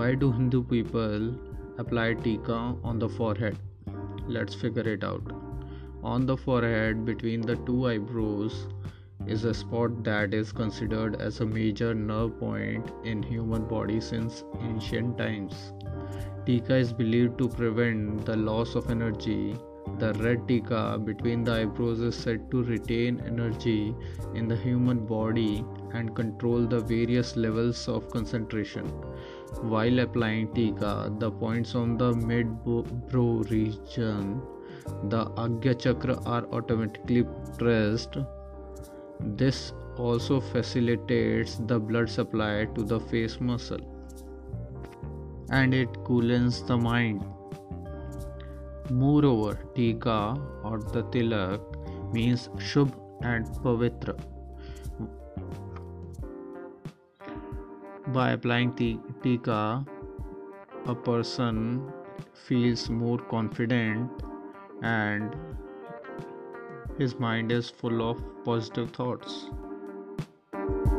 Why do Hindu people apply tika on the forehead? Let's figure it out. On the forehead, between the two eyebrows, is a spot that is considered as a major nerve point in human body since ancient times. Tika is believed to prevent the loss of energy. The red tika between the eyebrows is said to retain energy in the human body and control the various levels of concentration. While applying tika, the points on the mid-brow region, the Agya Chakra, are automatically pressed. This also facilitates the blood supply to the face muscle and it cools the mind. Moreover, tika or the tilak means Shubh and Pavitra. By applying tika, a person feels more confident and his mind is full of positive thoughts.